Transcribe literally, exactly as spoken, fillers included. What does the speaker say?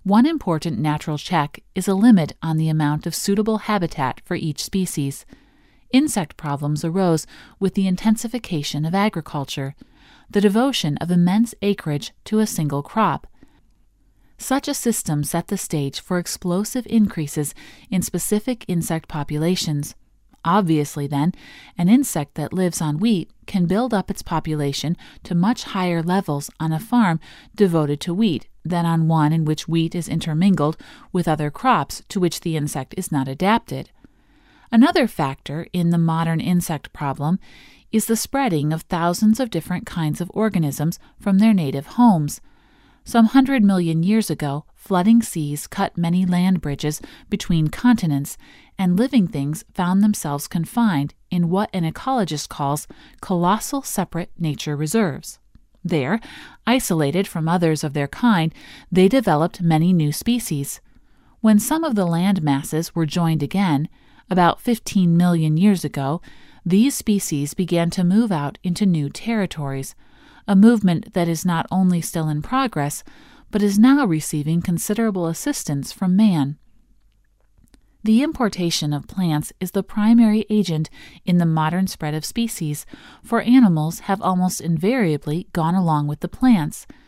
One important natural check is a limit on the amount of suitable habitat for each species. Insect problems arose with the intensification of agriculture, the devotion of immense acreage to a single crop. Such a system set the stage for explosive increases in specific insect populations. Obviously, then, an insect that lives on wheat can build up its population to much higher levels on a farm devoted to wheat than on one in which wheat is intermingled with other crops to which the insect is not adapted. Another factor in the modern insect problem is the spreading of thousands of different kinds of organisms from their native homes. Some hundred million years ago, flooding seas cut many land bridges between continents, and living things found themselves confined in what an ecologist calls colossal separate nature reserves. There, isolated from others of their kind, they developed many new species. When some of the land masses were joined again, about fifteen million years ago, these species began to move out into new territories, a movement that is not only still in progress, but is now receiving considerable assistance from man. The importation of plants is the primary agent in the modern spread of species, for animals have almost invariably gone along with the plants.